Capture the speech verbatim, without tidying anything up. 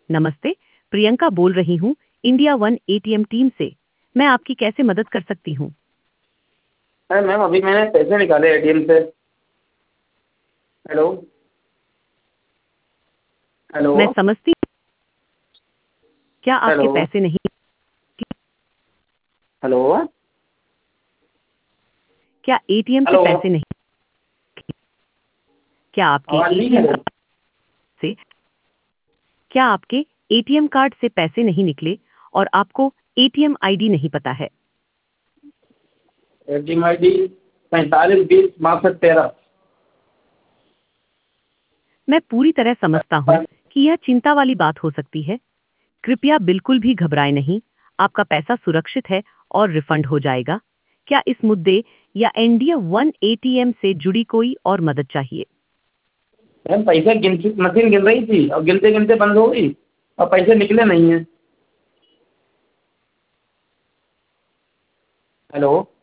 नमस्ते, प्रियंका बोल रही हूँ इंडिया वन एटीएम टीम से। मैं आपकी कैसे मदद कर सकती हूँ? अरे मैम, अभी मैंने पैसे निकाले एटीएम से। हेलो हेलो मैं समझती हूँ। क्या आपके हेलो पैसे नहीं हेलो क्या एटीएम से हेलो पैसे नहीं क्या आपके आवाज़ नहीं एटीएम है। कार्ड से क्या आपके एटीएम कार्ड से पैसे नहीं निकले और आपको एटीएम आईडी नहीं पता है? एटीएम आई डी पैंतालीस बीस बासठ तेरह। मैं पूरी तरह समझता हूँ कि यह चिंता वाली बात हो सकती है। कृपया बिल्कुल भी घबराएं नहीं। आपका पैसा सुरक्षित है और रिफंड हो जाएगा। क्या इस मुद्दे या इंडिया वन एटीएम से जुड़ी कोई और मदद चाहिए? मैम, पैसे गिनती मशीन गिन रही थी और गिनते गिनते बंद हो गई और पैसे निकले नहीं हैं। हेलो